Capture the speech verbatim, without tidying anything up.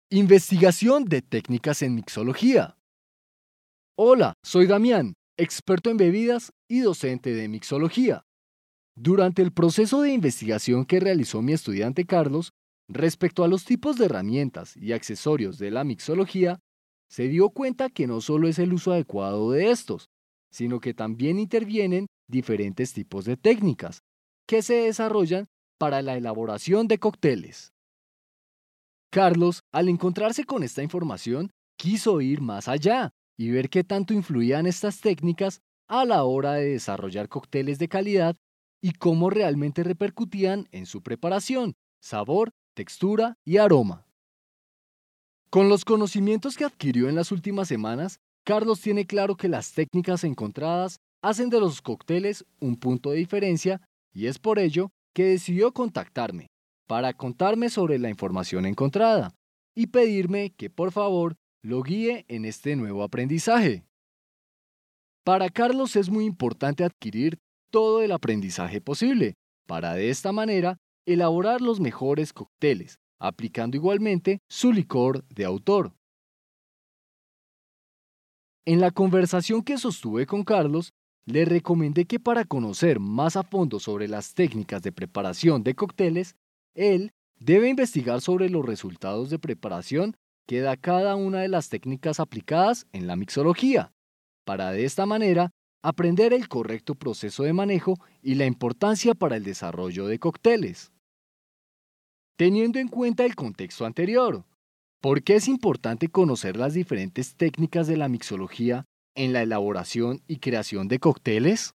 Investigación de técnicas en mixología. Hola, soy Damián, experto en bebidas y docente de mixología. Durante el proceso de investigación que realizó mi estudiante Carlos, respecto a los tipos de herramientas y accesorios de la mixología, se dio cuenta que no solo es el uso adecuado de estos, sino que también intervienen diferentes tipos de técnicas que se desarrollan para la elaboración de cócteles. Carlos, al encontrarse con esta información, quiso ir más allá y ver qué tanto influían estas técnicas a la hora de desarrollar cócteles de calidad y cómo realmente repercutían en su preparación, sabor, textura y aroma. Con los conocimientos que adquirió en las últimas semanas, Carlos tiene claro que las técnicas encontradas hacen de los cócteles un punto de diferencia y es por ello que decidió contactarme para contarme sobre la información encontrada y pedirme que por favor lo guíe en este nuevo aprendizaje. Para Carlos es muy importante adquirir todo el aprendizaje posible para de esta manera elaborar los mejores cócteles, aplicando igualmente su licor de autor. En la conversación que sostuve con Carlos, le recomendé que para conocer más a fondo sobre las técnicas de preparación de cócteles, él debe investigar sobre los resultados de preparación que da cada una de las técnicas aplicadas en la mixología, para de esta manera aprender el correcto proceso de manejo y la importancia para el desarrollo de cócteles. Teniendo en cuenta el contexto anterior, ¿por qué es importante conocer las diferentes técnicas de la mixología en la elaboración y creación de cócteles?